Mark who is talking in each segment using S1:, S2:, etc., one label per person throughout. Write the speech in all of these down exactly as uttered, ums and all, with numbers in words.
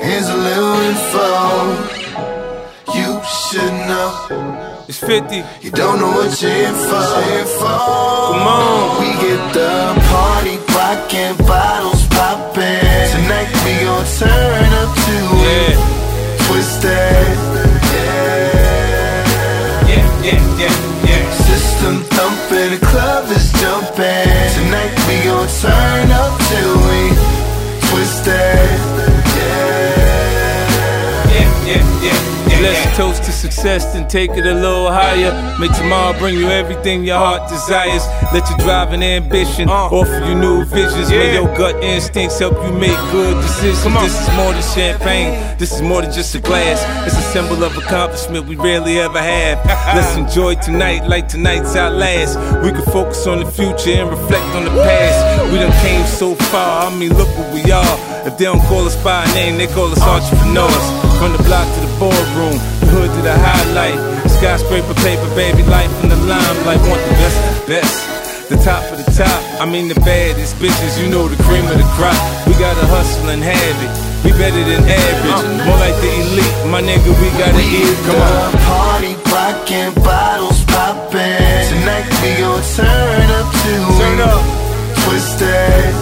S1: Here's a little info you should know.
S2: It's fifty.
S1: You don't know what you're in for.
S2: Come on.
S1: We get the party rockin', bottles poppin'. Tonight we gon' turn up to
S2: Yeah.
S1: it. Twisted. Yeah.
S2: Yeah, yeah, yeah, yeah.
S1: System thumping, the club is jumping. Tonight we gon' turn up till we twisted.
S2: Yeah, yeah, yeah, yeah. Let's toast to success, then take it a little higher. Make tomorrow bring you everything your heart desires. Let your drive and ambition uh. offer you new visions. Yeah. When your gut instincts help you make good decisions. This is more than champagne. This is more than just a glass. It's a symbol of accomplishment we rarely ever have. Let's enjoy tonight like tonight's our last. We can focus on the future and reflect on the past. We done came so far, I mean look what we are. If they don't call us by a name, they call us entrepreneurs. From the block to the boardroom, the hood to the highlight. Skyscraper paper, baby, life in the limelight. Want the best of the best, the top of the top. I mean the baddest bitches, you know the cream of the crop. We gotta hustle and have it. We better than average, more like the elite. My nigga, we gotta eat. Come on.
S1: Party rockin', bottles poppin'. Tonight we gon' turn up to
S2: Turn up.
S1: Twisted.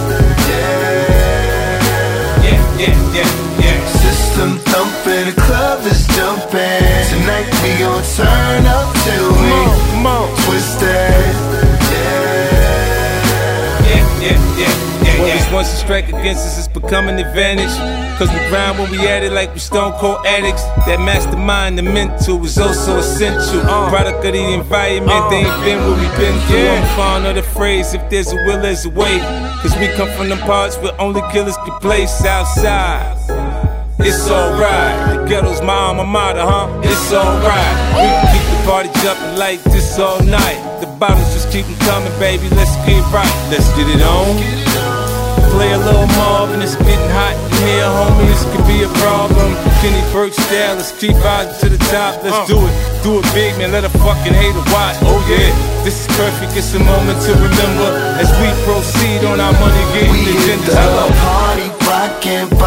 S2: Yeah, yeah, yeah, yeah.
S1: System thumping, the club is jumping. Tonight we gon' turn up till we
S2: Come on, come on.
S1: twisted.
S2: Yeah, yeah, yeah, yeah. What was once a strike against us is becoming an advantage. Cause we grind when we at it like we stone cold addicts. That mastermind, the mental, is also essential. uh, Product of the environment, uh, they ain't been what we been through. Yeah. I'm fond of the phrase, if there's a will, there's a way. Cause we come from them parts where only killers can play. Southside, it's alright. The ghetto's my alma mater, huh? It's alright. We can keep the party jumping like this all night. The bottles just keep them coming, baby. Let's get right. Let's get it on. Play a little Marvin, it's getting hot in here, homie. This could be a problem. Kenny Burke style, let's keep rising to the top. Let's do it, do it big, man. Let a fucking hater watch. Oh yeah, this is perfect. It's a moment to remember as we proceed on our money getting
S1: We
S2: agenda.
S1: hit the party rockin',